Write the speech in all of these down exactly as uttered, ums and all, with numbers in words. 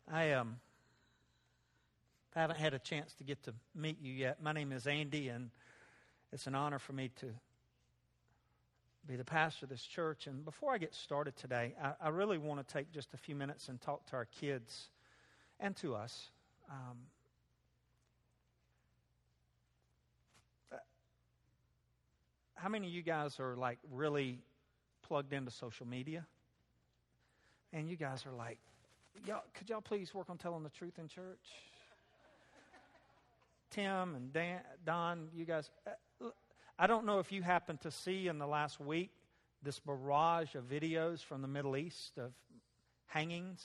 I um, haven't had a chance to get to meet you yet. My name is Andy, and it's an honor for me to be the pastor of this church. And before I get started today, I, I really want to take just a few minutes and talk to our kids and to us. Um, how many of you guys are like really plugged into social media? And you guys are like, y'all, could y'all please work on telling the truth in church? Tim and Dan, Don, you guys, I don't know if you happened to see in the last week this barrage of videos from the Middle East of hangings,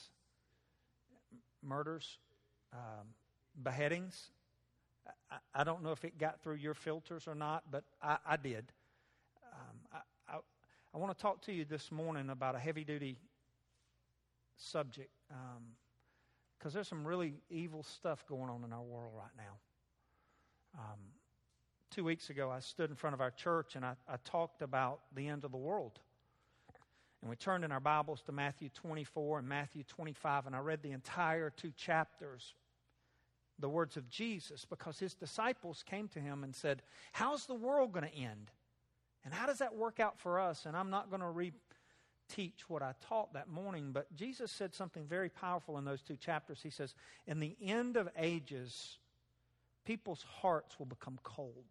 murders, um, beheadings. I, I don't know if it got through your filters or not, but I, I did. Um, I, I, I want to talk to you this morning about a heavy-duty subject, because um, there's some really evil stuff going on in our world right now. Um, two weeks ago, I stood in front of our church and I, I talked about the end of the world. And we turned in our Bibles to Matthew twenty-four and Matthew twenty-five, and I read the entire two chapters, the words of Jesus, because his disciples came to him and said, how's the world going to end? And how does that work out for us? And I'm not going to re-teach what I taught that morning, but Jesus said something very powerful in those two chapters. He says, in the end of ages, people's hearts will become cold.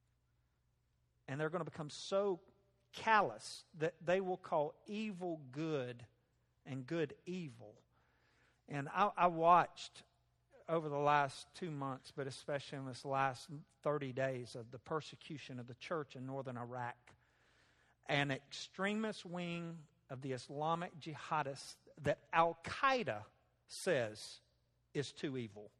And they're going to become so callous that they will call evil good and good evil. And I, I watched over the last two months, but especially in this last thirty days, of the persecution of the church in northern Iraq. An extremist wing of the Islamic jihadists that Al-Qaeda says is too evil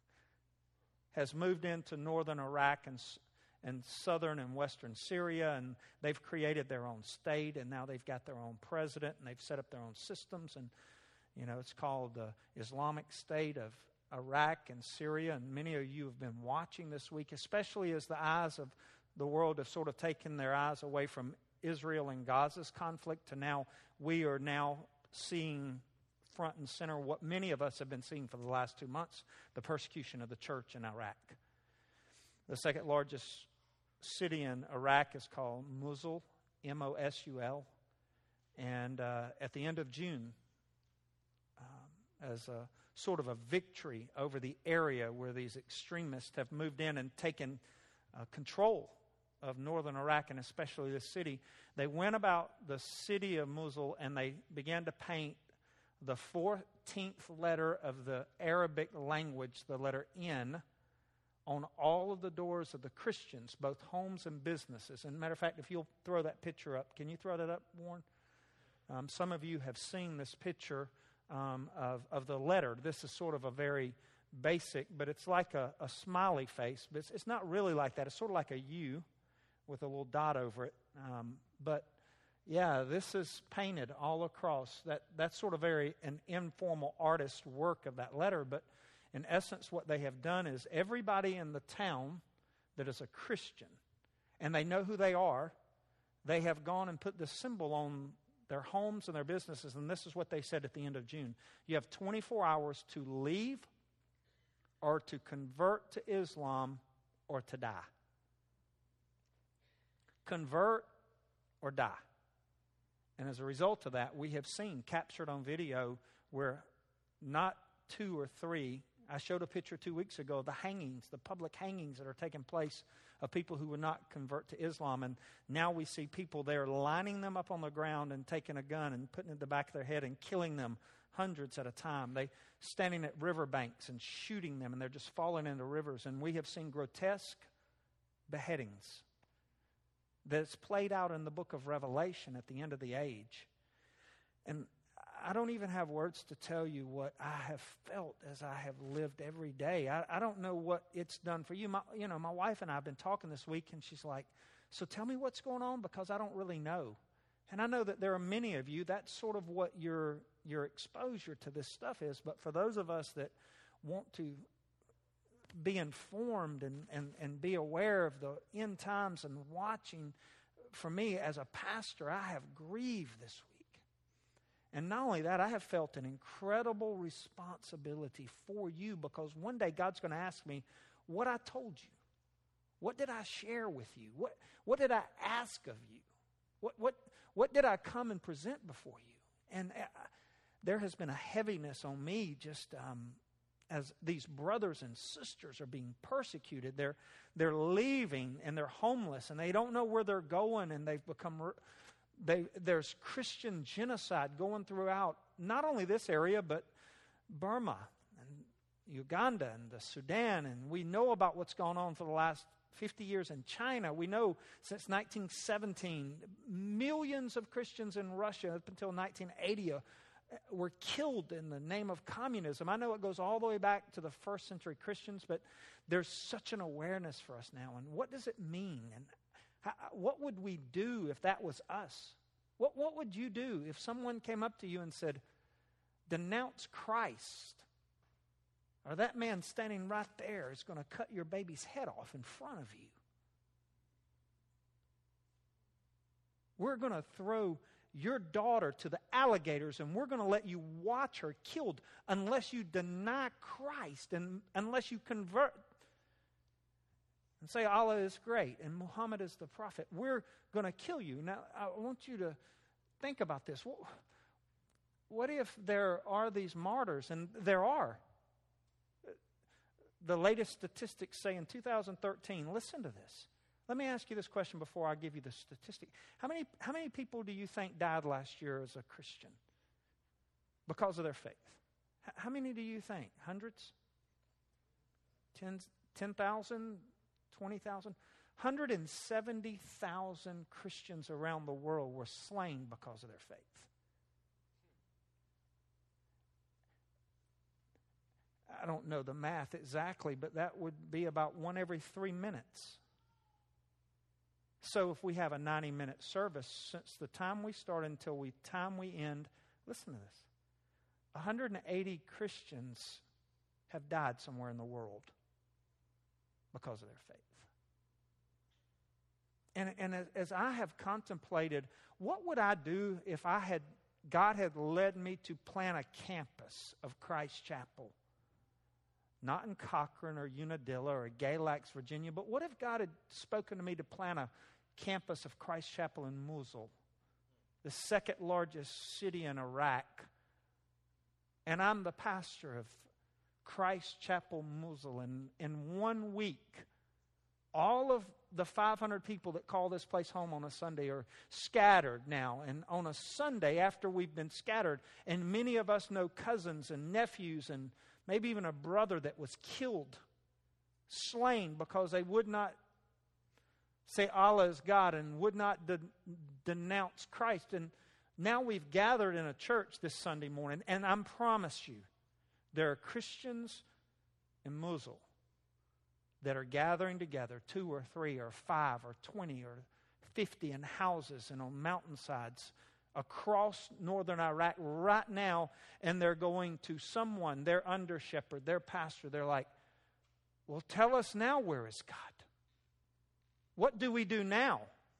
has moved into northern Iraq and, and southern and western Syria, and they've created their own state, and now they've got their own president, and they've set up their own systems, and you know it's called the Islamic State of Iraq and Syria, and many of you have been watching this week, especially as the eyes of the world have sort of taken their eyes away from Israel and Gaza's conflict to now we are now seeing front and center what many of us have been seeing for the last two months, the persecution of the church in Iraq. The second largest city in Iraq is called Mosul, M O S U L, and uh, at the end of June, um, as a sort of a victory over the area where these extremists have moved in and taken uh, control of northern Iraq, and especially this city, they went about the city of Mosul and they began to paint the fourteenth letter of the Arabic language, the letter N, on all of the doors of the Christians, both homes and businesses. And matter of fact, if you'll throw that picture up, can you throw that up, Warren? Um, some of you have seen this picture um, of, of the letter. This is sort of a very basic, but it's like a, a smiley face. But it's, it's not really like that. It's sort of like a U with a little dot over it. Um, but yeah, this is painted all across. That that's sort of very an informal artist work of that letter. But in essence, what they have done is everybody in the town that is a Christian, and they know who they are, they have gone and put this symbol on their homes and their businesses. And this is what they said at the end of June. You have twenty-four hours to leave or to convert to Islam or to die. Convert or die. And as a result of that, we have seen captured on video where not two or three, I showed a picture two weeks ago of the hangings, the public hangings that are taking place of people who would not convert to Islam. And now we see people there lining them up on the ground and taking a gun and putting it in the back of their head and killing them hundreds at a time. They standing at riverbanks and shooting them, and they're just falling into rivers. And we have seen grotesque beheadings that's played out in the book of Revelation at the end of the age. And I don't even have words to tell you what I have felt as I have lived every day. I, I don't know what it's done for you. My, you know, my wife and I have been talking this week, and she's like, so tell me what's going on, because I don't really know. And I know that there are many of you, that's sort of what your your exposure to this stuff is. But for those of us that want to be informed and, and, and be aware of the end times and watching, for me as a pastor, I have grieved this week. And not only that, I have felt an incredible responsibility for you, because one day God's going to ask me what I told you. What did I share with you? What, what did I ask of you? What, what, what did I come and present before you? And uh, there has been a heaviness on me just um, as these brothers and sisters are being persecuted. They're, they're leaving and they're homeless and they don't know where they're going, and they've become, they, there's Christian genocide going throughout not only this area, but Burma and Uganda and the Sudan. And we know about what's gone on for the last fifty years in China. We know since nineteen seventeen, millions of Christians in Russia up until nineteen eighty uh, were killed in the name of communism. I know it goes all the way back to the first century Christians, but there's such an awareness for us now. And what does it mean? And how, what would we do if that was us? What, what would you do if someone came up to you and said, denounce Christ? Or that man standing right there is going to cut your baby's head off in front of you. We're going to throw your daughter to the alligators, and we're going to let you watch her killed unless you deny Christ and unless you convert and say Allah is great and Muhammad is the prophet. We're going to kill you. Now, I want you to think about this. What, what if there are these martyrs? And there are. The latest statistics say in two thousand thirteen, listen to this. Let me ask you this question before I give you the statistic. How many, how many people do you think died last year as a Christian because of their faith? H- how many do you think? Hundreds? Tens, ten thousand? twenty thousand? one hundred seventy thousand Christians around the world were slain because of their faith. I don't know the math exactly, but that would be about one every three minutes. So if we have a ninety-minute service, since the time we start until the time we end, listen to this. one hundred eighty Christians have died somewhere in the world because of their faith. And, and as, as I have contemplated, what would I do if I had, God had led me to plant a campus of Christ Chapel? Not in Cochran or Unadilla or Galax, Virginia, but what if God had spoken to me to plant a campus of Christ Chapel in Mosul, the second largest city in Iraq, and I'm the pastor of Christ Chapel Mosul, and in one week, all of the five hundred people that call this place home on a Sunday are scattered now. And on a Sunday, after we've been scattered, and many of us know cousins and nephews and maybe even a brother that was killed, slain because they would not say Allah is God and would not de- denounce Christ. And now we've gathered in a church this Sunday morning, and I promise you, there are Christians in Mosul that are gathering together, two or three or five or twenty or fifty in houses and on mountainsides across northern Iraq right now, and they're going to someone, their under shepherd, their pastor. They're like, well, tell us now, where is God? What do we do now?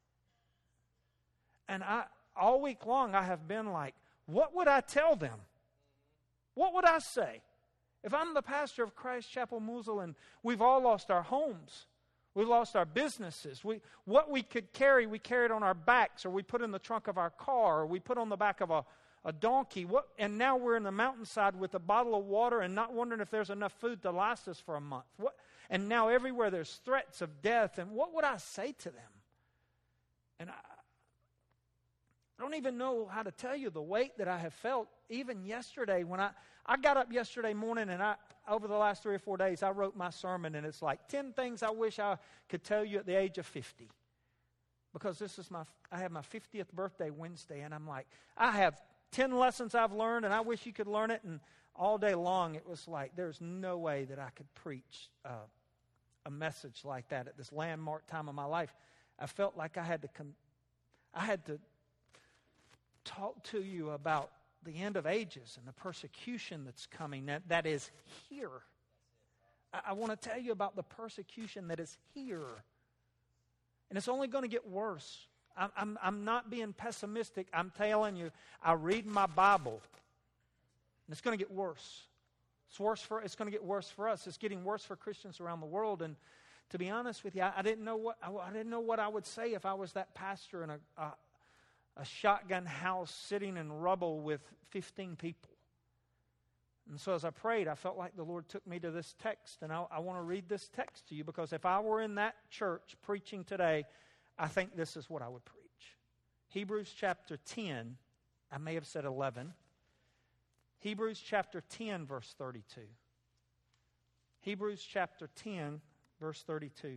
And I, all week long, I have been like, what would I tell them? What would I say? If I'm the pastor of Christ Chapel Mosul and we've all lost our homes, we lost our businesses. We, what we could carry, we carried on our backs, or we put in the trunk of our car, or we put on the back of a, a donkey. What, and now we're in the mountainside with a bottle of water and not wondering if there's enough food to last us for a month. What, and now everywhere there's threats of death. And what would I say to them? And I, I don't even know how to tell you the weight that I have felt even yesterday when I, I got up yesterday morning, and I over the last three or four days, I wrote my sermon, and it's like ten things I wish I could tell you at the age of fifty. Because this is my, I have my fiftieth birthday Wednesday, and I'm like, I have ten lessons I've learned, and I wish you could learn it. And all day long, it was like, there's no way that I could preach uh, a message like that at this landmark time of my life. I felt like I had to, con- I had to talk to you about the end of ages and the persecution that's coming, that, that is here. I, I want to tell you about the persecution that is here. And it's only going to get worse. I'm, I'm, I'm not being pessimistic. I'm telling you, I read my Bible, and it's going to get worse. It's worse for. It's going to get worse for us. It's getting worse for Christians around the world. And to be honest with you, I, I didn't know what I, I didn't know what I would say if I was that pastor in a, a a shotgun house sitting in rubble with fifteen people. And so as I prayed, I felt like the Lord took me to this text, and I, I want to read this text to you, because if I were in that church preaching today, I think this is what I would preach. Hebrews chapter ten, I may have said eleven. Hebrews chapter ten, verse thirty-two. Hebrews chapter ten, verse thirty-two.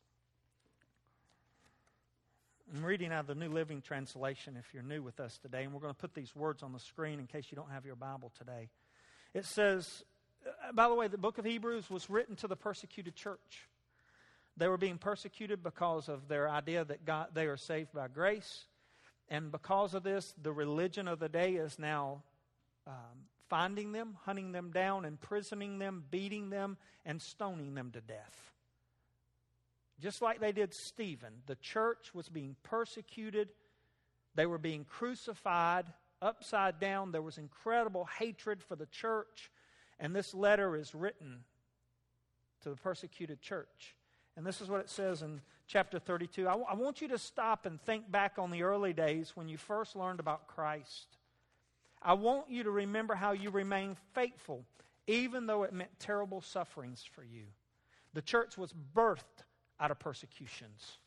I'm reading out of the New Living Translation if you're new with us today, and we're going to put these words on the screen in case you don't have your Bible today. It says, by the way, the book of Hebrews was written to the persecuted church. They were being persecuted because of their idea that God, they are saved by grace, and because of this, the religion of the day is now um, finding them, hunting them down, imprisoning them, beating them, and stoning them to death. Just like they did Stephen, the church was being persecuted. They were being crucified upside down. There was incredible hatred for the church. And this letter is written to the persecuted church. And this is what it says in chapter thirty-two. I, w- I want you to stop and think back on the early days when you first learned about Christ. I want you to remember how you remained faithful, even though it meant terrible sufferings for you. The church was birthed out of persecutions.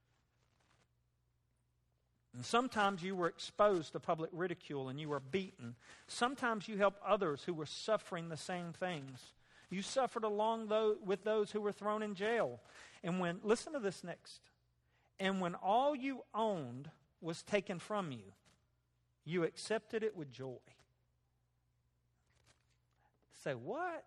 And sometimes you were exposed to public ridicule and you were beaten. Sometimes you helped others who were suffering the same things. You suffered along those, with those who were thrown in jail. And when, listen to this next. And when all you owned was taken from you, you accepted it with joy. Say, what?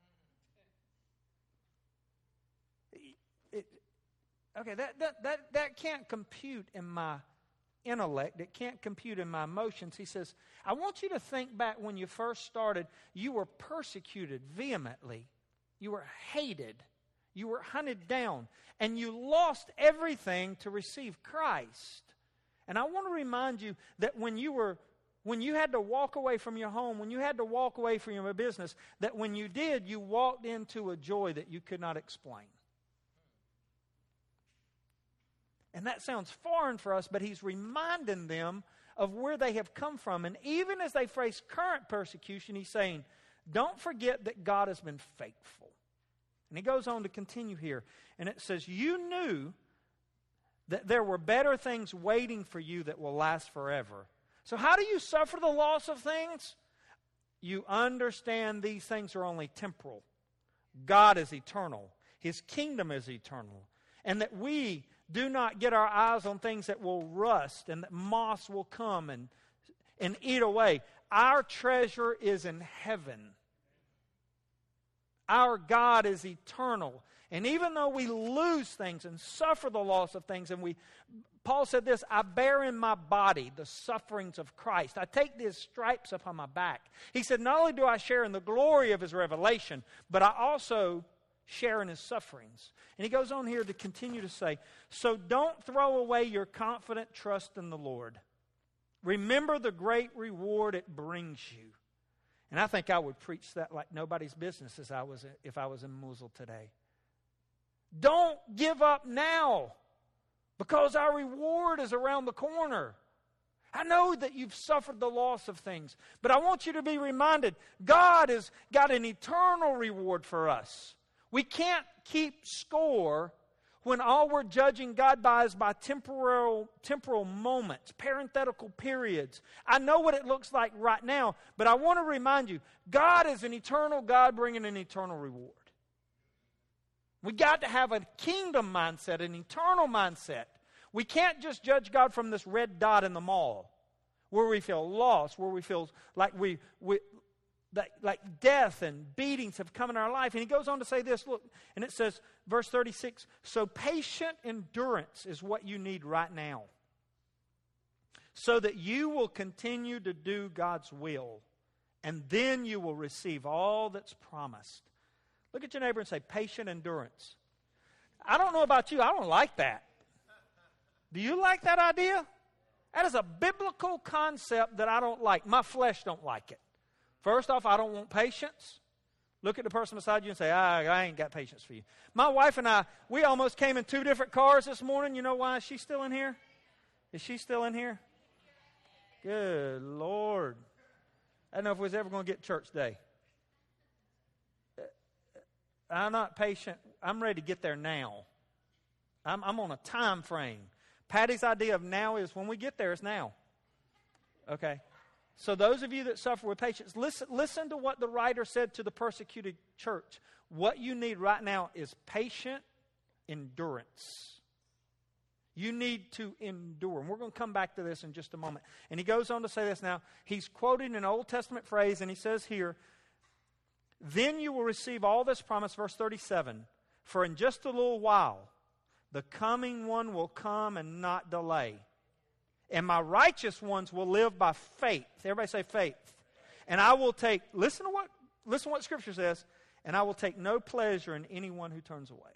It, okay, that, that, that, that can't compute in my intellect. It can't compute in my emotions. He says, I want you to think back when you first started. You were persecuted vehemently. You were hated. You were hunted down. And you lost everything to receive Christ. And I want to remind you that when you were, when you had to walk away from your home, when you had to walk away from your business, that when you did, you walked into a joy that you could not explain. And that sounds foreign for us, but he's reminding them of where they have come from. And even as they face current persecution, he's saying, don't forget that God has been faithful. And he goes on to continue here. And it says, you knew that there were better things waiting for you that will last forever. So how do you suffer the loss of things? You understand these things are only temporal. God is eternal. His kingdom is eternal. And that we do not get our eyes on things that will rust and that moths will come and, and eat away. Our treasure is in heaven. Our God is eternal. And even though we lose things and suffer the loss of things, and we, Paul said this, I bear in my body the sufferings of Christ. I take his stripes upon my back. He said, not only do I share in the glory of his revelation, but I also share in his sufferings. And he goes on here to continue to say, so don't throw away your confident trust in the Lord. Remember the great reward it brings you. And I think I would preach that like nobody's business as I was if I was in Mosul today. Don't give up now, because our reward is around the corner. I know that you've suffered the loss of things, but I want you to be reminded, God has got an eternal reward for us. We can't keep score when all we're judging God by is by temporal, temporal moments, parenthetical periods. I know what it looks like right now, but I want to remind you, God is an eternal God bringing an eternal reward. We got to have a kingdom mindset, an eternal mindset. We can't just judge God from this red dot in the mall where we feel lost, where we feel like we, we like, like death and beatings have come in our life. And he goes on to say this, look, and it says, verse thirty-six, so patient endurance is what you need right now, so that you will continue to do God's will, and then you will receive all that's promised. Look at your neighbor and say, patient endurance. I don't know about you, I don't like that. Do you like that idea? That is a biblical concept that I don't like. My flesh don't like it. First off, I don't want patience. Look at the person beside you and say, ah, I ain't got patience for you. My wife and I, we almost came in two different cars this morning. You know why? Is she still in here? Is she still in here? Good Lord. I don't know if we was ever going to get church day. I'm not patient. I'm ready to get there now. I'm, I'm on a time frame. Patty's idea of now is when we get there, it's now. Okay? So those of you that suffer with patience, listen, listen to what the writer said to the persecuted church. What you need right now is patient endurance. You need to endure. And we're going to come back to this in just a moment. And he goes on to say this now. He's quoting an Old Testament phrase, and he says here, then you will receive all this promise, verse thirty-seven, for in just a little while, the coming one will come and not delay. And my righteous ones will live by faith. Everybody say faith. And I will take, listen to what, listen to what Scripture says, and I will take no pleasure in anyone who turns away.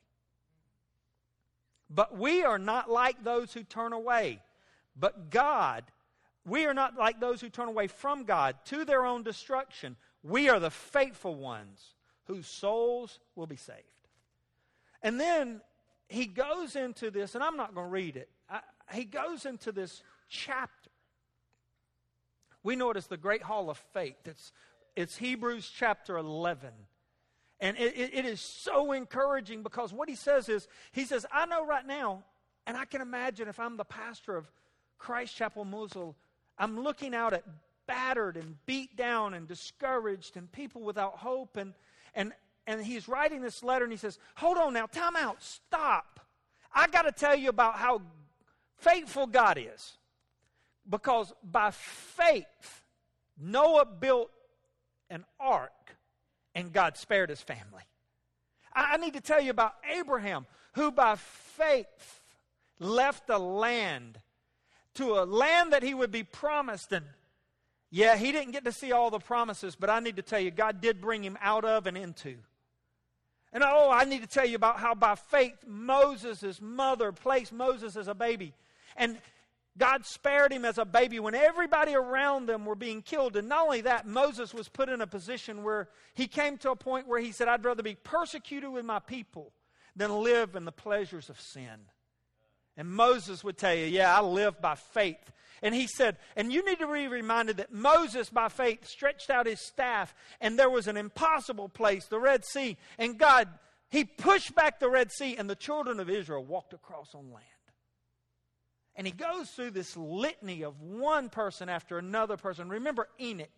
But we are not like those who turn away. But God, we are not like those who turn away from God to their own destruction. We are the faithful ones whose souls will be saved. And then he goes into this, and I'm not going to read it. I, he goes into this chapter. We know it as the Great Hall of Faith. It's, it's Hebrews chapter eleven. And it, it, it is so encouraging because what he says is, he says, I know right now, and I can imagine if I'm the pastor of Christ Chapel Mosul, I'm looking out at battered and beat down and discouraged and people without hope. And, and, and he's writing this letter and he says, hold on now, time out, stop. I got to tell you about how faithful God is. Because by faith, Noah built an ark and God spared his family. I, I need to tell you about Abraham, who by faith left a land to a land that he would be promised. And yeah, he didn't get to see all the promises, but I need to tell you, God did bring him out of and into. And oh, I need to tell you about how by faith Moses' mother placed Moses as a baby. And God spared him as a baby when everybody around them were being killed. And not only that, Moses was put in a position where he came to a point where he said, I'd rather be persecuted with my people than live in the pleasures of sin. And Moses would tell you, yeah, I live by faith. And he said, and you need to be reminded that Moses, by faith, stretched out his staff, and there was an impossible place, the Red Sea. And God, he pushed back the Red Sea, and the children of Israel walked across on land. And he goes through this litany of one person after another person. Remember Enoch.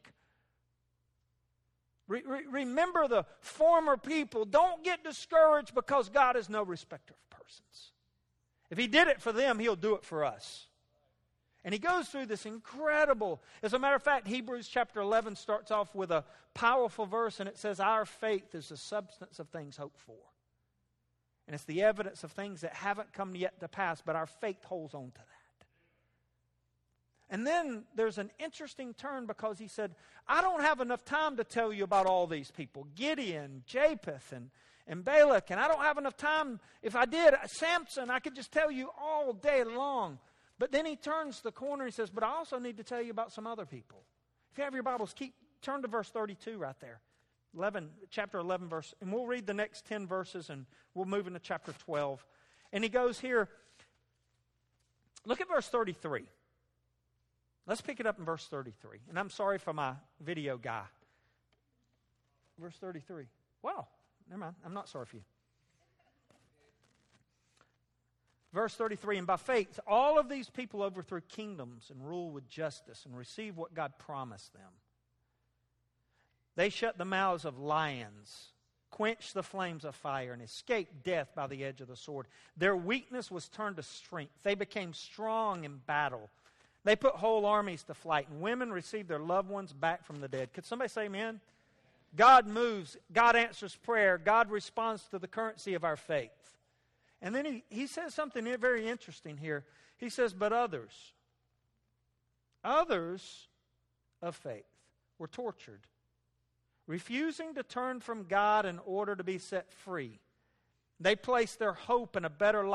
Re- re- remember the former people. Don't get discouraged because God is no respecter of persons. If he did it for them, he'll do it for us. And he goes through this incredible, as a matter of fact, Hebrews chapter eleven starts off with a powerful verse, and it says, our faith is the substance of things hoped for. And it's the evidence of things that haven't come yet to pass, but our faith holds on to that. And then there's an interesting turn because he said, I don't have enough time to tell you about all these people. Gideon, Japheth, and, and Balak, and I don't have enough time. If I did, Samson, I could just tell you all day long. But then he turns the corner and he says, but I also need to tell you about some other people. If you have your Bibles, keep turn to verse thirty-two right there. eleven, chapter eleven verse. And we'll read the next ten verses and we'll move into chapter twelve. And he goes here. Look at verse thirty-three. Let's pick it up in verse thirty-three. And I'm sorry for my video guy. Verse thirty-three. Wow. Never mind. I'm not sorry for you. Verse thirty-three, and by faith, all of these people overthrew kingdoms and ruled with justice and received what God promised them. They shut the mouths of lions, quenched the flames of fire, and escaped death by the edge of the sword. Their weakness was turned to strength. They became strong in battle. They put whole armies to flight, and women received their loved ones back from the dead. Could somebody say amen? God moves. God answers prayer. God responds to the currency of our faith. And then he, he says something very interesting here. He says, but others, others of faith were tortured, refusing to turn from God in order to be set free. They placed their hope in a better life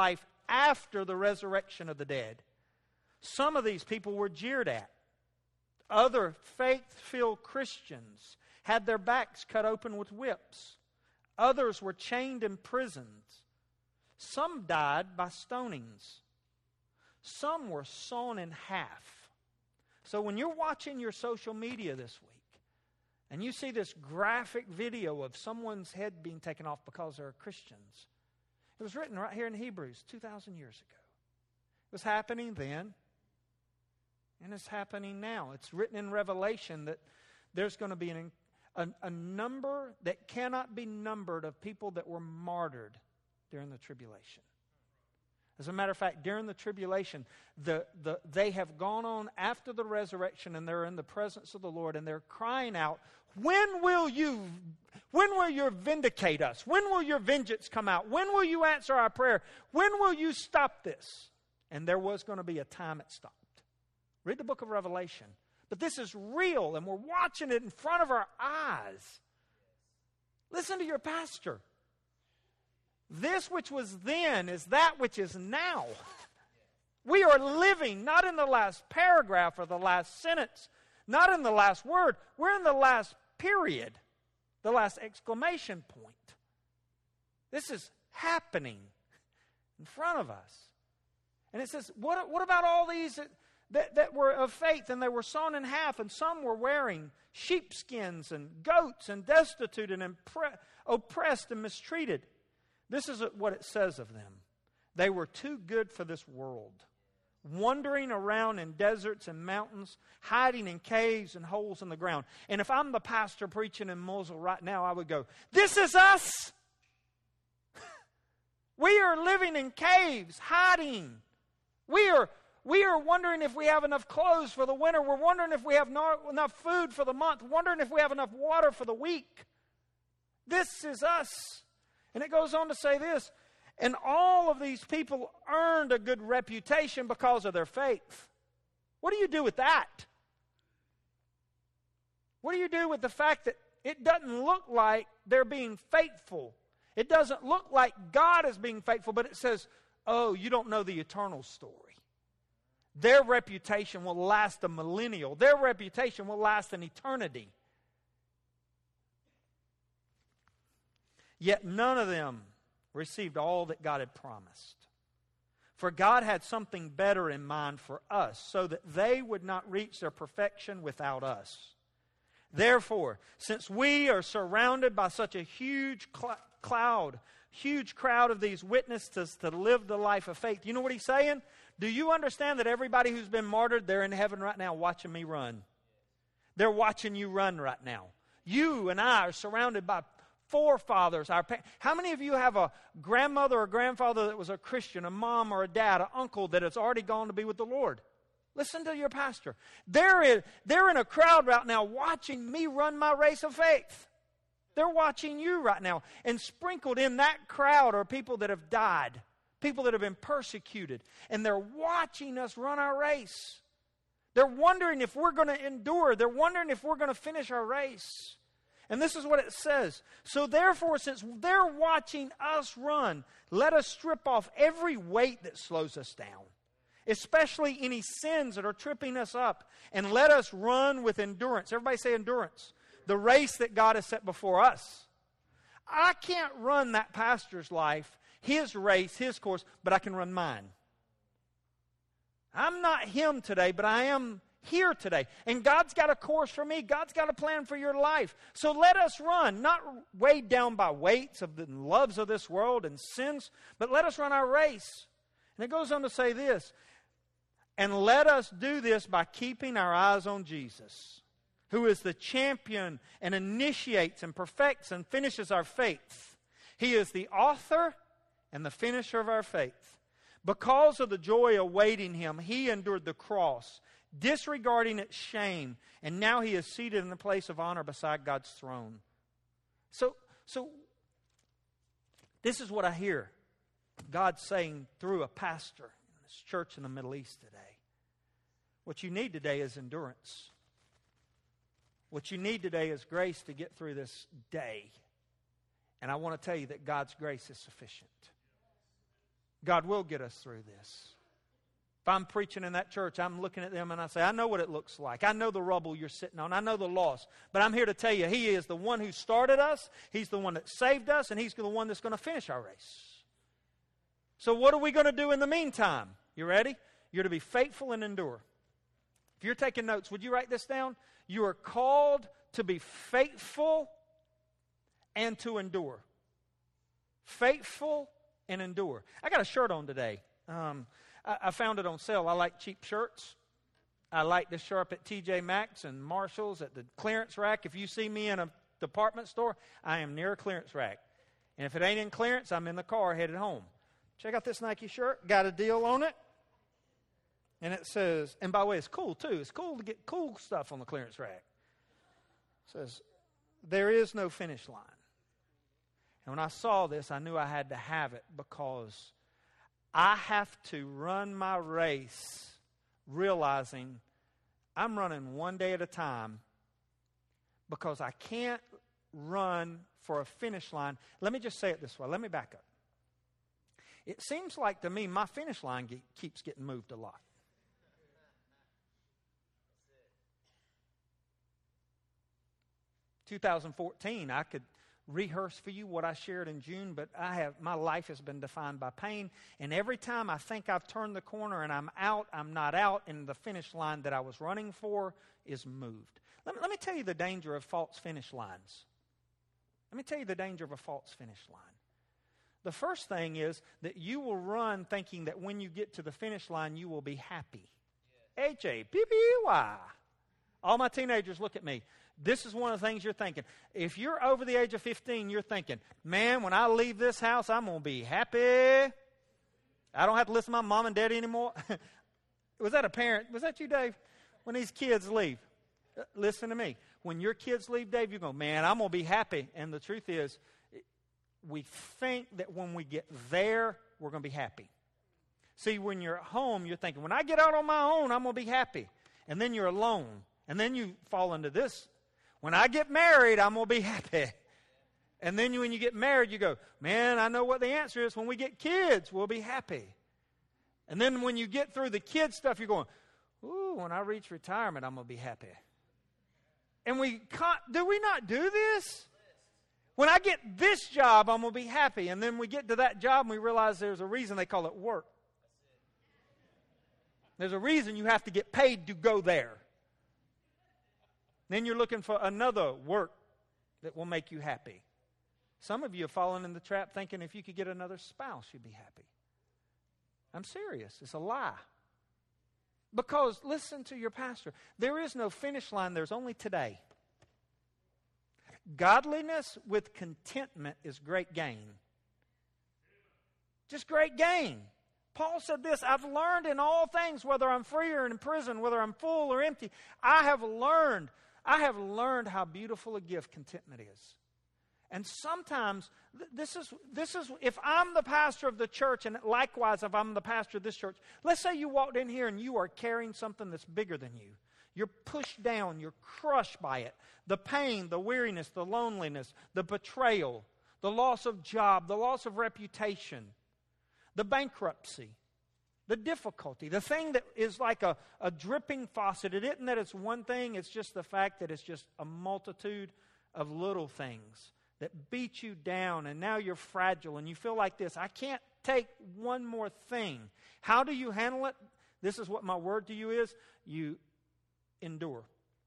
after the resurrection of the dead. Some of these people were jeered at. Other faith-filled Christians had their backs cut open with whips. Others were chained in prisons. Some died by stonings. Some were sawn in half. So when you're watching your social media this week, and you see this graphic video of someone's head being taken off because they're Christians, it was written right here in Hebrews two thousand years ago. It was happening then, and it's happening now. It's written in Revelation that there's going to be an, a, a number that cannot be numbered of people that were martyred during the tribulation. As a matter of fact, during the tribulation, the, the, they have gone on after the resurrection, and they're in the presence of the Lord, and they're crying out, when will you, when will you vindicate us? When will your vengeance come out? When will you answer our prayer? When will you stop this? And there was going to be a time it stopped. Read the book of Revelation. But this is real, and we're watching it in front of our eyes. Listen to your pastor. This which was then is that which is now. We are living not in the last paragraph or the last sentence, not in the last word. We're in the last period, the last exclamation point. This is happening in front of us. And it says, what, what about all these that, that, that were of faith, and they were sawn in half, and some were wearing sheepskins and goats and destitute and impre- oppressed and mistreated? This is what it says of them. They were too good for this world, wandering around in deserts and mountains, hiding in caves and holes in the ground. And if I'm the pastor preaching in Mosul right now, I would go, this is us. We are living in caves, hiding. We are, we are wondering if we have enough clothes for the winter. We're wondering if we have no, enough food for the month, wondering if we have enough water for the week. This is us. And it goes on to say this, and all of these people earned a good reputation because of their faith. What do you do with that? What do you do with the fact that it doesn't look like they're being faithful? It doesn't look like God is being faithful, but it says, oh, you don't know the eternal story. Their reputation will last a millennial. Their reputation will last an eternity. Yet none of them received all that God had promised. For God had something better in mind for us, so that they would not reach their perfection without us. Therefore, since we are surrounded by such a huge cl- cloud, huge crowd of these witnesses to live the life of faith, you know what he's saying? Do you understand that everybody who's been martyred, they're in heaven right now watching me run? They're watching you run right now. You and I are surrounded by forefathers, our pa- how many of you have a grandmother or grandfather that was a Christian, a mom or a dad, an uncle that has already gone to be with the Lord? Listen to your pastor. They're in, they're in a crowd right now watching me run my race of faith. They're watching you right now. And sprinkled in that crowd are people that have died, people that have been persecuted, and they're watching us run our race. They're wondering if we're going to endure. They're wondering if we're going to finish our race. And this is what it says. So therefore, since they're watching us run, let us strip off every weight that slows us down, especially any sins that are tripping us up, and let us run with endurance. Everybody say endurance. The race that God has set before us. I can't run that pastor's life, his race, his course, but I can run mine. I'm not him today, but I am here today. And God's got a course for me. God's got a plan for your life. So let us run, not weighed down by weights of the loves of this world and sins, but let us run our race. And it goes on to say this, and let us do this by keeping our eyes on Jesus, who is the champion and initiates and perfects and finishes our faith. He is the author and the finisher of our faith. Because of the joy awaiting him, he endured the cross, disregarding its shame, and now he is seated in the place of honor beside God's throne. So, so this is what I hear God saying through a pastor in this church in the Middle East today. What you need today is endurance. What you need today is grace to get through this day. And I want to tell you that God's grace is sufficient. God will get us through this. If I'm preaching in that church, I'm looking at them and I say, I know what it looks like. I know the rubble you're sitting on. I know the loss. But I'm here to tell you, He is the one who started us. He's the one that saved us. And He's the one that's going to finish our race. So what are we going to do in the meantime? You ready? You're to be faithful and endure. If you're taking notes, would you write this down? You are called to be faithful and to endure. Faithful and endure. I got a shirt on today. Um, I, I found it on sale. I like cheap shirts. I like to show up at T J Maxx and Marshall's at the clearance rack. If you see me in a department store, I am near a clearance rack. And if it ain't in clearance, I'm in the car headed home. Check out this Nike shirt. Got a deal on it. And it says, and by the way, it's cool too. It's cool to get cool stuff on the clearance rack. It says, there is no finish line. And when I saw this, I knew I had to have it because I have to run my race realizing I'm running one day at a time because I can't run for a finish line. Let me just say it this way. Let me back up. It seems like to me my finish line ge- keeps getting moved a lot. twenty fourteen, I could rehearse for you what I shared in June, but I have my life has been defined by pain, and every time I think I've turned the corner and I'm out, I'm not out, and the finish line that I was running for is moved. Let me, let me tell you the danger of false finish lines. Let me tell you the danger of a false finish line. The first thing is that you will run thinking that when you get to the finish line, you will be happy. Yeah. H A P P Y. All my teenagers look at me. This is one of the things you're thinking. If you're over the age of fifteen, you're thinking, man, when I leave this house, I'm going to be happy. I don't have to listen to my mom and daddy anymore. Was that a parent? Was that you, Dave? When these kids leave. Listen to me. When your kids leave, Dave, you go, man, I'm going to be happy. And the truth is, we think that when we get there, we're going to be happy. See, when you're at home, you're thinking, when I get out on my own, I'm going to be happy. And then you're alone. And then you fall into this. When I get married, I'm going to be happy. And then you, when you get married, you go, man, I know what the answer is. When we get kids, we'll be happy. And then when you get through the kid stuff, you're going, ooh, when I reach retirement, I'm going to be happy. And we can't, do we not do this? When I get this job, I'm going to be happy. And then we get to that job and we realize there's a reason they call it work. There's a reason you have to get paid to go there. Then you're looking for another work that will make you happy. Some of you have fallen in the trap thinking if you could get another spouse, you'd be happy. I'm serious. It's a lie. Because, listen to your pastor, there is no finish line. There's only today. Godliness with contentment is great gain. Just great gain. Paul said this, I've learned in all things, whether I'm free or in prison, whether I'm full or empty, I have learned, I have learned how beautiful a gift contentment is. And sometimes, this is, this is, if I'm the pastor of the church, and likewise if I'm the pastor of this church, let's say you walked in here and you are carrying something that's bigger than you. You're pushed down, you're crushed by it. The pain, the weariness, the loneliness, the betrayal, the loss of job, the loss of reputation, the bankruptcy, the difficulty, the thing that is like a, a dripping faucet. It isn't that it's one thing, it's just the fact that it's just a multitude of little things that beat you down, and now you're fragile, and you feel like this, I can't take one more thing. How do you handle it? This is what my word to you is. You endure.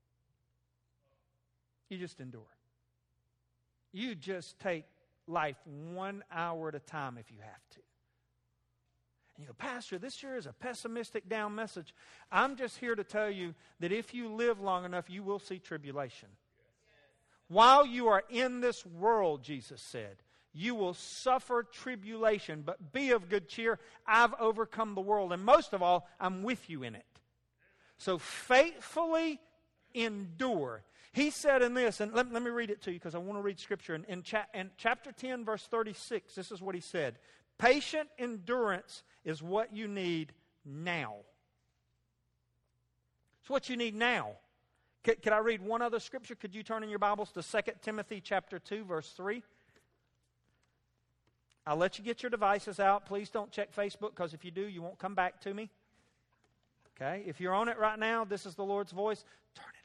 You just endure. You just take life one hour at a time if you have to. And you go, Pastor, this sure is a pessimistic down message. I'm just here to tell you that if you live long enough, you will see tribulation. While you are in this world, Jesus said, you will suffer tribulation, but be of good cheer. I've overcome the world, and most of all, I'm with you in it. So faithfully endure. He said in this, and let, let me read it to you because I want to read Scripture. In, in, cha- in chapter ten, verse thirty-six, this is what he said. Patient endurance is what you need now. It's what you need now. Could, could I read one other Scripture? Could you turn in your Bibles to Second Timothy chapter two, verse three? I'll let you get your devices out. Please don't check Facebook, because if you do, you won't come back to me. Okay? If you're on it right now, this is the Lord's voice. Turn it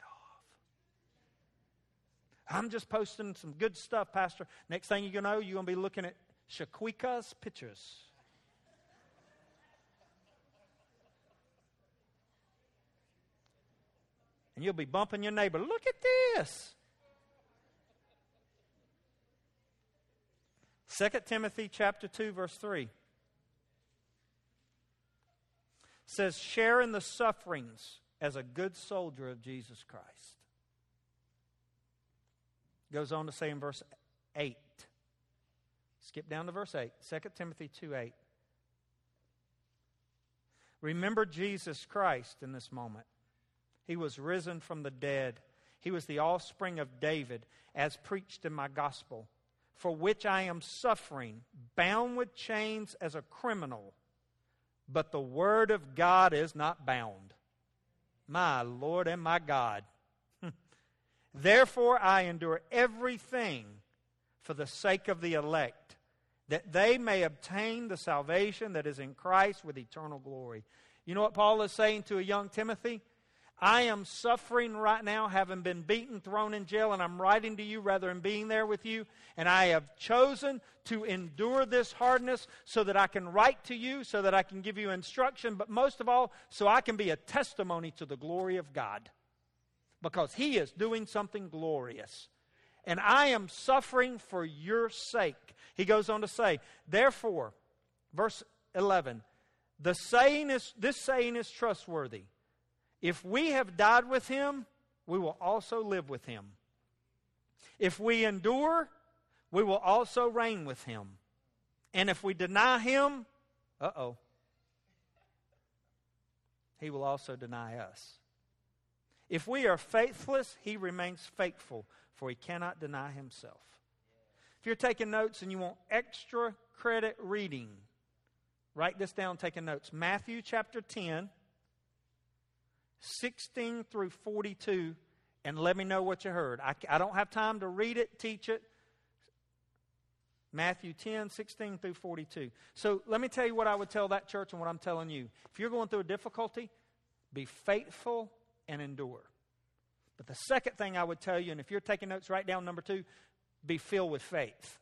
off. I'm just posting some good stuff, Pastor. Next thing you know, you're going to be looking at Shaquika's pictures. And you'll be bumping your neighbor. Look at this. Second Timothy chapter two, verse three. Says, share in the sufferings as a good soldier of Jesus Christ. Goes on to say in verse eight. Skip down to verse eight. Second Timothy two eight. Remember Jesus Christ in this moment. He was risen from the dead. He was the offspring of David, as preached in my gospel, for which I am suffering, bound with chains as a criminal. But the word of God is not bound. My Lord and my God. Therefore I endure everything for the sake of the elect, that they may obtain the salvation that is in Christ with eternal glory. You know what Paul is saying to a young Timothy? I am suffering right now, having been beaten, thrown in jail, and I'm writing to you rather than being there with you. And I have chosen to endure this hardness so that I can write to you, so that I can give you instruction, but most of all, so I can be a testimony to the glory of God. Because He is doing something glorious. And I am suffering for your sake. He goes on to say, therefore, verse eleven, the saying is, this saying is trustworthy. If we have died with Him, we will also live with Him. If we endure, we will also reign with Him. And if we deny Him, uh-oh, He will also deny us. If we are faithless, He remains faithful, for He cannot deny Himself. If you're taking notes and you want extra credit reading, write this down, taking notes. Matthew chapter ten, sixteen through forty-two, and let me know what you heard. I, I don't have time to read it, teach it. Matthew ten, sixteen through forty-two. So let me tell you what I would tell that church and what I'm telling you. If you're going through a difficulty, be faithful and endure. But the second thing I would tell you, and if you're taking notes, write down number two, be filled with faith.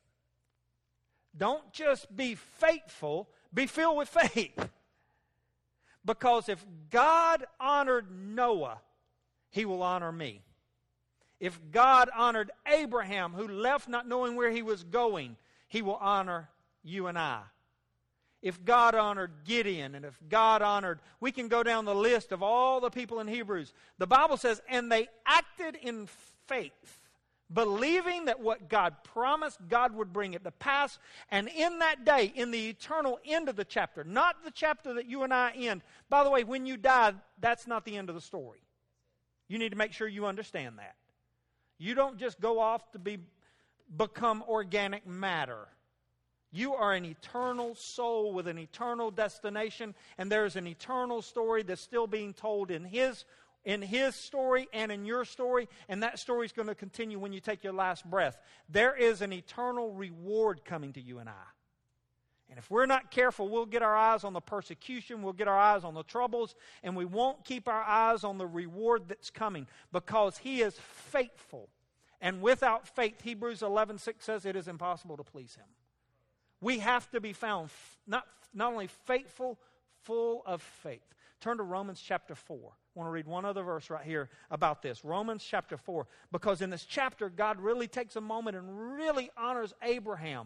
Don't just be faithful, be filled with faith. Because if God honored Noah, He will honor me. If God honored Abraham, who left not knowing where he was going, He will honor you and I. If God honored Gideon, and if God honored, we can go down the list of all the people in Hebrews. The Bible says, and they acted in faith, believing that what God promised, God would bring it to pass. And in that day, in the eternal end of the chapter, not the chapter that you and I end. By the way, when you die, that's not the end of the story. You need to make sure you understand that. You don't just go off to be become organic matter. You are an eternal soul with an eternal destination, and there's an eternal story that's still being told in His in His story and in your story, and that story is going to continue when you take your last breath. There is an eternal reward coming to you and I. And if we're not careful, we'll get our eyes on the persecution, we'll get our eyes on the troubles, and we won't keep our eyes on the reward that's coming, because He is faithful. And without faith, Hebrews eleven six says it is impossible to please Him. We have to be found not, not only faithful, full of faith. Turn to Romans chapter four. I want to read one other verse right here about this. Romans chapter four. Because in this chapter, God really takes a moment and really honors Abraham.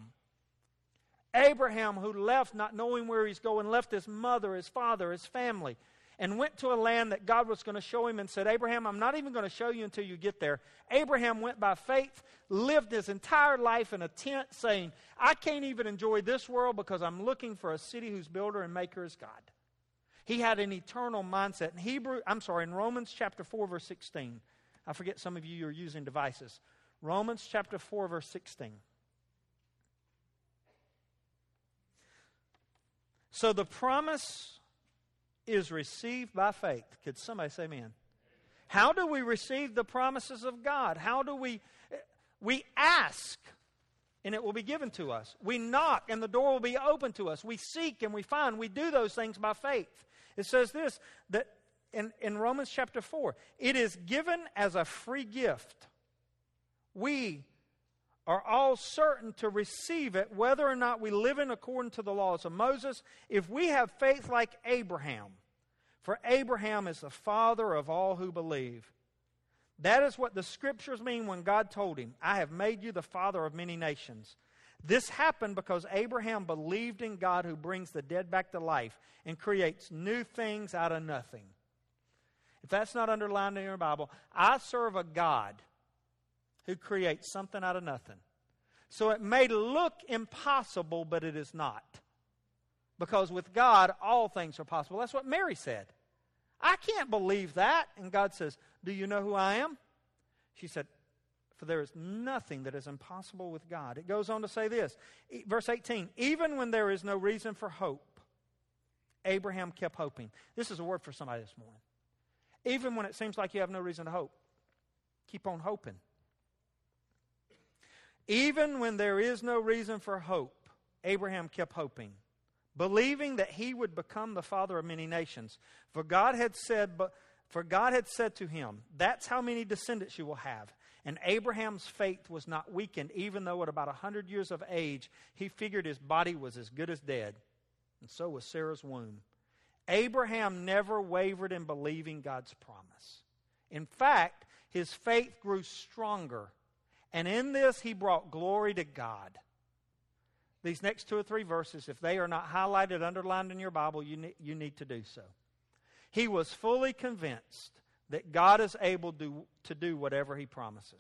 Abraham, who left not knowing where he's going, left his mother, his father, his family, and went to a land that God was going to show him and said, Abraham, I'm not even going to show you until you get there. Abraham went by faith, lived his entire life in a tent saying, I can't even enjoy this world because I'm looking for a city whose builder and maker is God. He had an eternal mindset. In Hebrew, I'm sorry, in Romans chapter four, verse sixteen. I forget some of you are using devices. Romans chapter four, verse sixteen. So the promise is received by faith. Could somebody say amen? How do we receive the promises of God? How do we... We ask and it will be given to us. We knock, and the door will be open to us. We seek, and we find. We do those things by faith. It says this, that in, in Romans chapter four, it is given as a free gift. We are all certain to receive it, whether or not we live in according to the laws of Moses, if we have faith like Abraham. For Abraham is the father of all who believe. That is what the Scriptures mean when God told him, I have made you the father of many nations. This happened because Abraham believed in God who brings the dead back to life and creates new things out of nothing. If that's not underlined in your Bible, I serve a God who creates something out of nothing. So it may look impossible, but it is not. Because with God, all things are possible. That's what Mary said. I can't believe that. And God says, do you know who I am? She said, for there is nothing that is impossible with God. It goes on to say this, verse eighteen, even when there is no reason for hope, Abraham kept hoping. This is a word for somebody this morning. Even when it seems like you have no reason to hope, keep on hoping. Even when there is no reason for hope, Abraham kept hoping, believing that he would become the father of many nations. For God had said, but for God had said to him, that's how many descendants you will have. And Abraham's faith was not weakened, even though at about a hundred years of age, he figured his body was as good as dead. And so was Sarah's womb. Abraham never wavered in believing God's promise. In fact, his faith grew stronger. And in this, he brought glory to God. These next two or three verses, if they are not highlighted, underlined in your Bible, you need, you need to do so. He was fully convinced that God is able to, to do whatever He promises.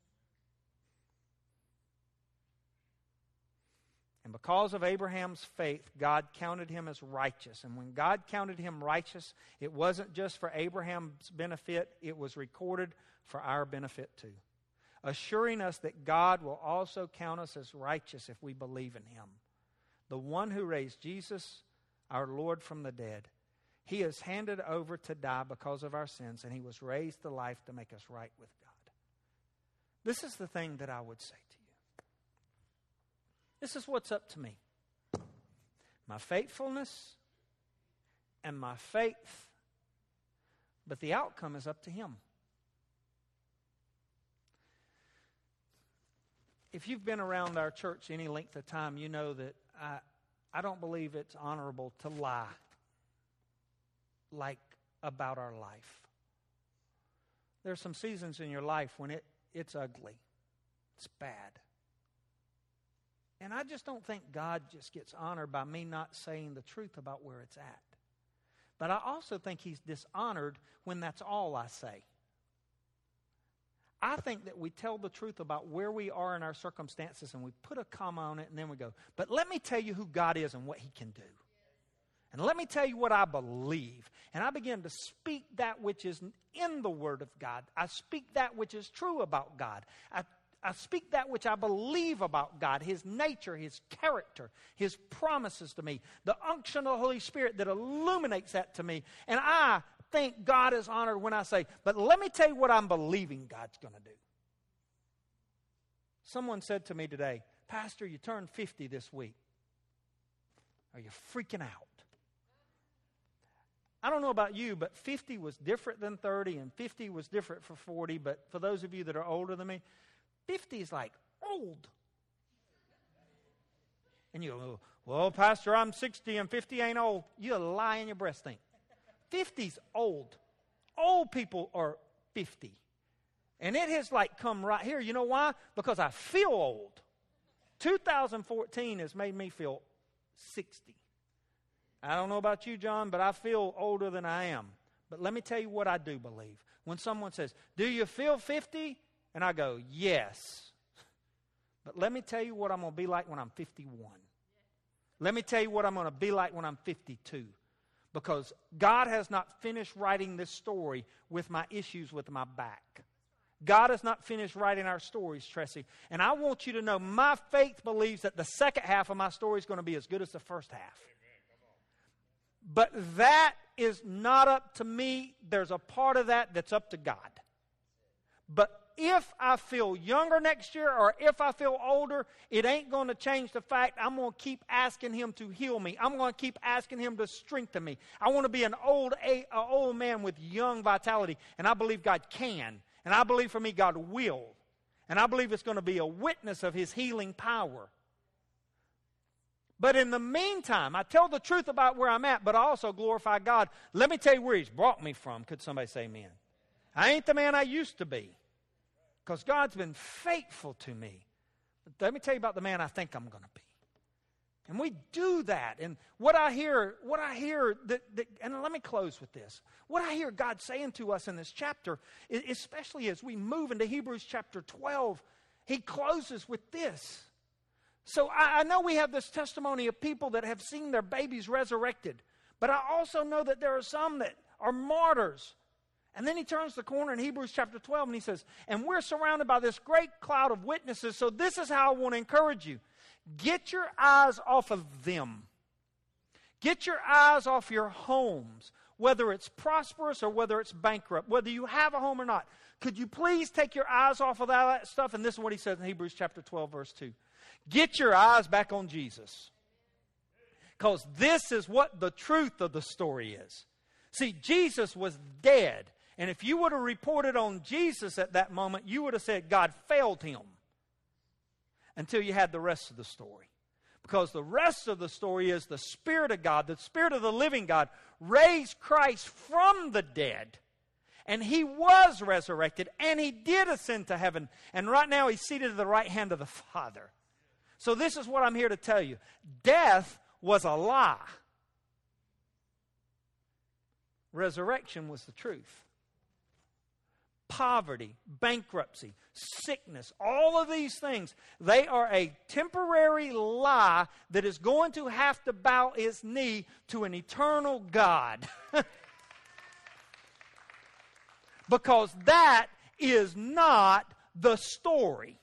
And because of Abraham's faith, God counted him as righteous. And when God counted him righteous, it wasn't just for Abraham's benefit, it was recorded for our benefit too. Assuring us that God will also count us as righteous if we believe in Him. The one who raised Jesus, our Lord, from the dead. He is handed over to die because of our sins, and He was raised to life to make us right with God. This is the thing that I would say to you. This is what's up to me. My faithfulness and my faith, but the outcome is up to Him. If you've been around our church any length of time, you know that I, I don't believe it's honorable to lie like about our life. There are some seasons in your life when it, it's ugly. It's bad. And I just don't think God just gets honored by me not saying the truth about where it's at. But I also think He's dishonored when that's all I say. I think that we tell the truth about where we are in our circumstances and we put a comma on it and then we go, but let me tell you who God is and what He can do. And let me tell you what I believe. And I begin to speak that which is in the Word of God. I speak that which is true about God. I, I speak that which I believe about God, His nature, His character, His promises to me, the unction of the Holy Spirit that illuminates that to me. And I think God is honored when I say, but let me tell you what I'm believing God's going to do. Someone said to me today, Pastor, you turned fifty this week. Are you freaking out? I don't know about you, but fifty was different than thirty, and fifty was different for forty. But for those of you that are older than me, fifty is like old. And you go, well, Pastor, I'm sixty and fifty ain't old. You lie in your breast thing. fifty's old. Old people are fifty. And it has like come right here. You know why? Because I feel old. two thousand fourteen has made me feel sixty. I don't know about you, John, but I feel older than I am. But let me tell you what I do believe. When someone says, do you feel fifty? And I go, yes. But let me tell you what I'm going to be like when I'm fifty-one. Let me tell you what I'm going to be like when I'm fifty-two. Because God has not finished writing this story with my issues with my back. God has not finished writing our stories, Tracy. And I want you to know my faith believes that the second half of my story is going to be as good as the first half. But that is not up to me. There's a part of that that's up to God. But if I feel younger next year or if I feel older, it ain't going to change the fact I'm going to keep asking Him to heal me. I'm going to keep asking Him to strengthen me. I want to be an old, a, a old man with young vitality, and I believe God can. And I believe for me, God will. And I believe it's going to be a witness of His healing power. But in the meantime, I tell the truth about where I'm at, but I also glorify God. Let me tell you where He's brought me from. Could somebody say amen? I ain't the man I used to be, because God's been faithful to me. But let me tell you about the man I think I'm going to be. And we do that. And what I hear, what I hear, that, that, and let me close with this. What I hear God saying to us in this chapter, especially as we move into Hebrews chapter twelve, He closes with this. So I, I know we have this testimony of people that have seen their babies resurrected. But I also know that there are some that are martyrs. And then he turns the corner in Hebrews chapter twelve and he says, and we're surrounded by this great cloud of witnesses, so this is how I want to encourage you. Get your eyes off of them. Get your eyes off your homes, whether it's prosperous or whether it's bankrupt, whether you have a home or not. Could you please take your eyes off of that stuff? And this is what he says in Hebrews chapter twelve, verse two. Get your eyes back on Jesus. Because this is what the truth of the story is. See, Jesus was dead. And if you would have reported on Jesus at that moment, you would have said God failed Him. Until you had the rest of the story. Because the rest of the story is the Spirit of God, the Spirit of the living God, raised Christ from the dead. And He was resurrected, and He did ascend to heaven. And right now He's seated at the right hand of the Father. So this is what I'm here to tell you. Death was a lie. Resurrection was the truth. Poverty, bankruptcy, sickness, all of these things, they are a temporary lie that is going to have to bow its knee to an eternal God. Because that is not the story.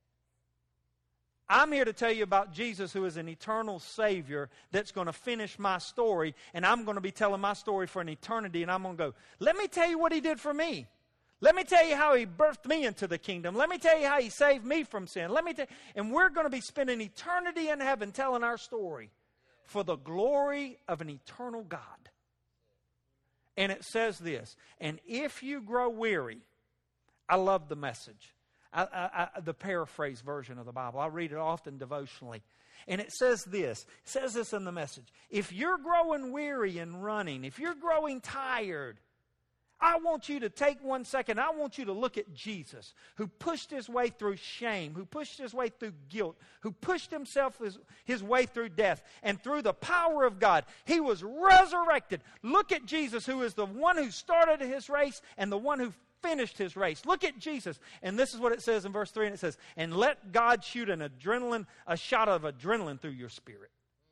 I'm here to tell you about Jesus, who is an eternal Savior that's going to finish my story, and I'm going to be telling my story for an eternity, and I'm going to go, let me tell you what He did for me. Let me tell you how He birthed me into the kingdom. Let me tell you how He saved me from sin. Let me tell you, and we're going to be spending eternity in heaven telling our story for the glory of an eternal God. And it says this, and if you grow weary, I love the message. I, I, I, the paraphrase version of the Bible. I read it often devotionally. And it says this. It says this in the message. If you're growing weary and running, if you're growing tired, I want you to take one second. I want you to look at Jesus, who pushed His way through shame, who pushed His way through guilt, who pushed Himself his, his way through death. And through the power of God, He was resurrected. Look at Jesus, who is the one who started His race and the one who finished His race. Look at Jesus. And this is what it says in verse three. And it says, and let God shoot an adrenaline, a shot of adrenaline through your spirit.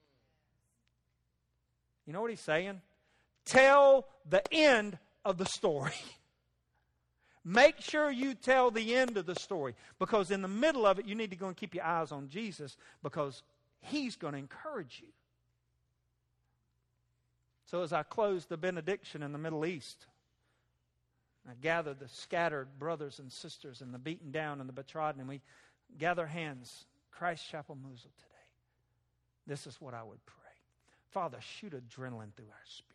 You know what He's saying? Tell the end of the story. Make sure you tell the end of the story. Because in the middle of it, you need to go and keep your eyes on Jesus, because He's going to encourage you. So as I close the benediction in the Middle East, I gather the scattered brothers and sisters and the beaten down and the betrothed, and we gather hands, Christ Chapel Mosul today. This is what I would pray. Father, shoot adrenaline through our spirit.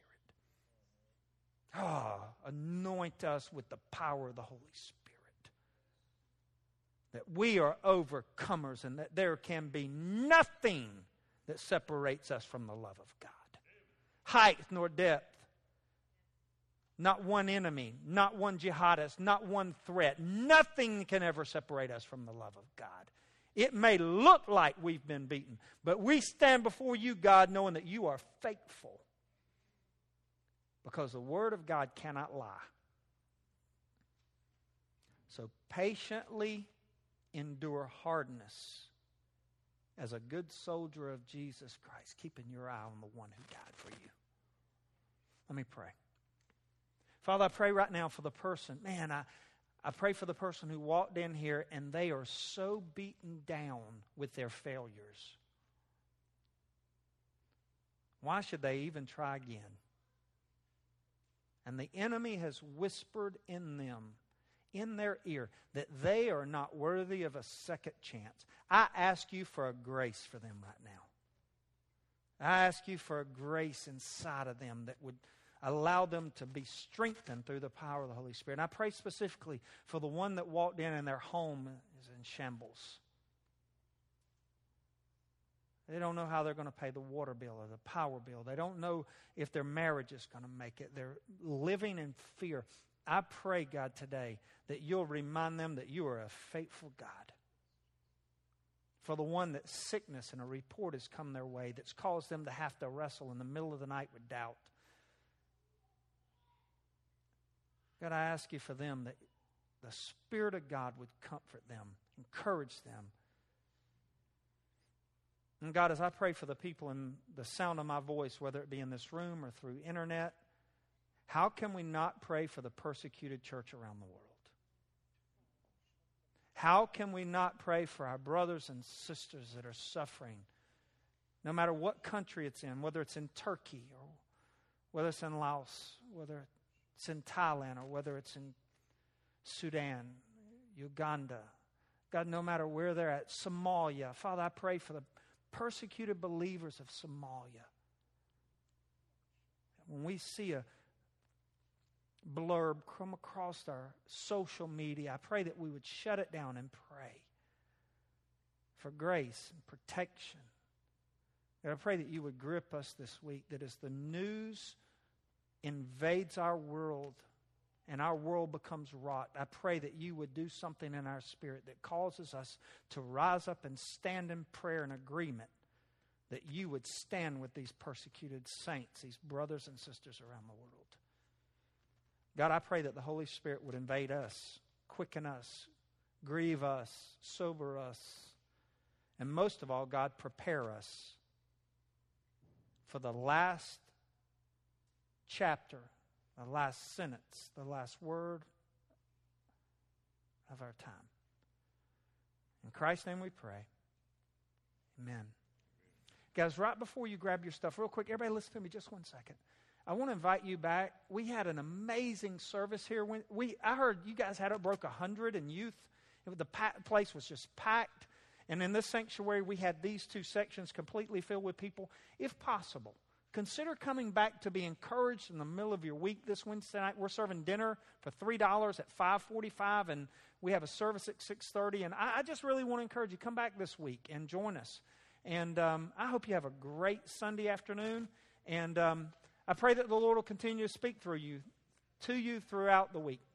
Ah, oh, anoint us with the power of the Holy Spirit. That we are overcomers and that there can be nothing that separates us from the love of God. Height nor depth. Not one enemy, not one jihadist, not one threat. Nothing can ever separate us from the love of God. It may look like we've been beaten, but we stand before you, God, knowing that you are faithful. Because the Word of God cannot lie. So patiently endure hardness as a good soldier of Jesus Christ, keeping your eye on the one who died for you. Let me pray. Father, I pray right now for the person. Man, I, I pray for the person who walked in here and they are so beaten down with their failures. Why should they even try again? And the enemy has whispered in them, in their ear that they are not worthy of a second chance. I ask you for a grace for them right now. I ask you for a grace inside of them that would allow them to be strengthened through the power of the Holy Spirit. And I pray specifically for the one that walked in and their home is in shambles. They don't know how they're going to pay the water bill or the power bill. They don't know if their marriage is going to make it. They're living in fear. I pray, God, today that you'll remind them that you are a faithful God. For the one that sickness and a report has come their way that's caused them to have to wrestle in the middle of the night with doubt. God, I ask you for them that the Spirit of God would comfort them, encourage them. And God, as I pray for the people in the sound of my voice, whether it be in this room or through internet, how can we not pray for the persecuted church around the world? How can we not pray for our brothers and sisters that are suffering, no matter what country it's in, whether it's in Turkey or whether it's in Laos, whether it's in Thailand or whether it's in Sudan, Uganda. God, no matter where they're at, Somalia. Father, I pray for the persecuted believers of Somalia. When we see a blurb come across our social media, I pray that we would shut it down and pray for grace and protection. And I pray that you would grip us this week, that as the news invades our world and our world becomes rot, I pray that you would do something in our spirit that causes us to rise up and stand in prayer and agreement, that you would stand with these persecuted saints, these brothers and sisters around the world. God, I pray that the Holy Spirit would invade us, quicken us, grieve us, sober us, and most of all, God, prepare us for the last chapter, the last sentence, the last word of our time. In Christ's name we pray. Amen. Guys, right before you grab your stuff, real quick, everybody listen to me just one second. I want to invite you back. We had an amazing service here. When we, I heard you guys had it broke one hundred in youth. It, the pa- place was just packed. And in this sanctuary, we had these two sections completely filled with people. If possible, consider coming back to be encouraged in the middle of your week this Wednesday night. We're serving dinner for three dollars at five forty-five, and we have a service at six thirty. And I, I just really want to encourage you, come back this week and join us. And um, I hope you have a great Sunday afternoon. And um, I pray that the Lord will continue to speak through you, to you throughout the week.